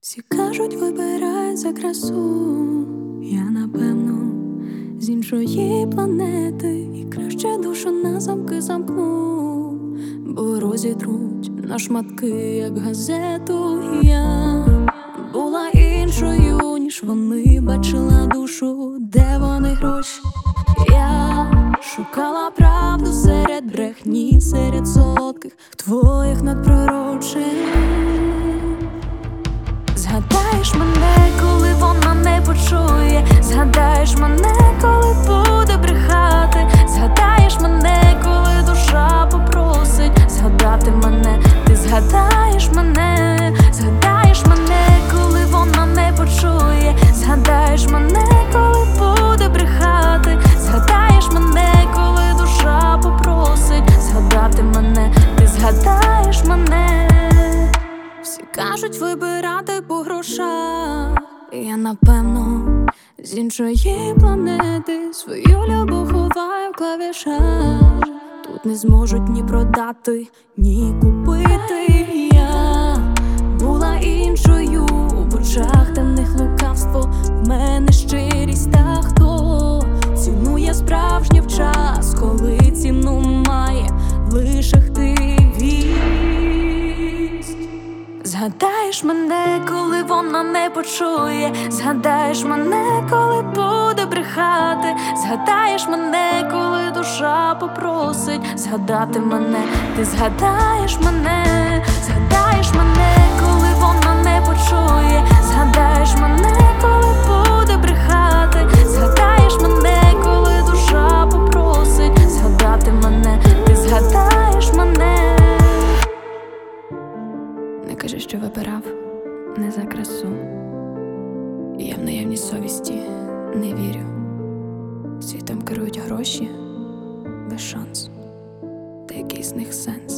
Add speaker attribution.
Speaker 1: Всі кажуть, вибирай за красу. Я напевно з іншої планети, і краще душу на замки замкну, бо розітруть на шматки, як газету. Я була іншою, ніж вони, бачила душу, де вони гроші. Я шукала правду серед брехні, серед солодких твоїх надприродчих. Згадаєш мене, коли вона не почує. Згадаєш мене, коли буде брехати. Згадаєш мене, коли душа попросить згадати мене. Ти згадаєш мене, згадаєш мене, коли вона не почує. Згадаєш мене, коли буде брехати. Згадаєш мене, коли душа попросить згадати мене. Ти згадаєш мене. Всі кажуть, вибирати по грошах. Я напевно з іншої планети, свою любов ховаю в клавішах. Тут не зможуть ні продати, ні купити. Я була іншою, в очах темних лукавство, в мене щирість. Та хто цінує справжнє в час, коли ціну має лише активіст. Згадаєш мене, коли вона не почує. Згадаєш мене, коли буде брехати. Згадаєш мене, коли душа попросить згадати мене. Ти згадаєш мене, згадаєш мене, коли вона не почує. Згадаєш мене, коли буде брехати. Згадаєш мене, коли душа попросить згадати мене. Ти згадаєш мене. Не кажи, що вибирав не за красу. Я в наявність совісті не вірю. Світом керують гроші без шансу. Та який з них сенс?